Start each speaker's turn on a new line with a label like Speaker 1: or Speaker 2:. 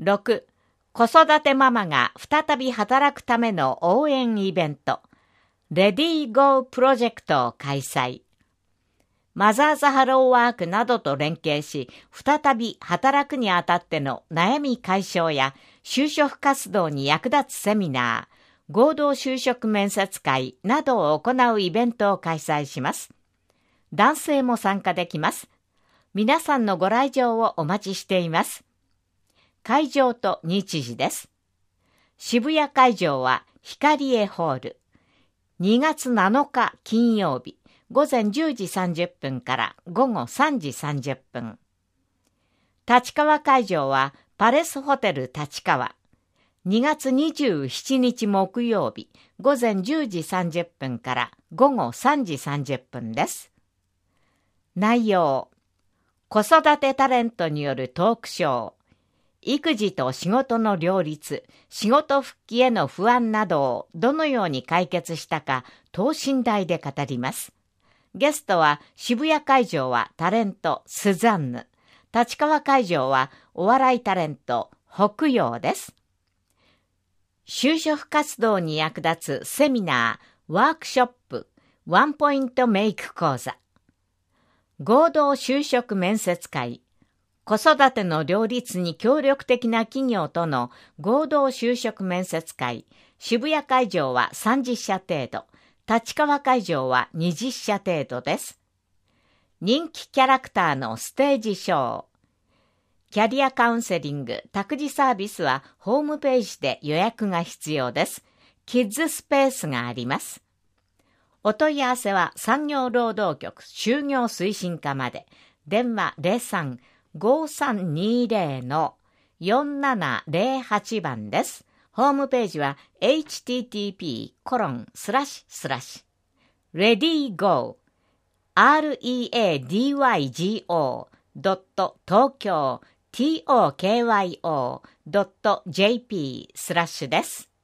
Speaker 1: 6、子育てママが再び働くための応援イベント、レディーゴープロジェクトを開催。マザーズハローワークなどと連携し、再び働くにあたっての悩み解消や就職活動に役立つセミナー、合同就職面接会などを行うイベントを開催します。男性も参加できます。皆さんのご来場をお待ちしています。会場と日時です。渋谷会場は光栄ホール。2月7日金曜日、午前10時30分から午後3時30分。立川会場はパレスホテル立川。2月27日木曜日、午前10時30分から午後3時30分です。内容、子育てタレントによるトークショー、育児と仕事の両立、仕事復帰への不安などをどのように解決したか等身大で語ります。ゲストは渋谷会場はタレントスザンヌ、立川会場はお笑いタレント北陽です。就職活動に役立つセミナー、ワークショップ、ワンポイントメイク講座、合同就職面接会、子育ての両立に協力的な企業との合同就職面接会、渋谷会場は30社程度、立川会場は20社程度です。人気キャラクターのステージショー、キャリアカウンセリング、託児サービスはホームページで予約が必要です。キッズスペースがあります。お問い合わせは産業労働局就業推進課まで。電話03-5320-4708 番です。ホームページは http://readygo readygo.tokyo tokyo.jp/ です。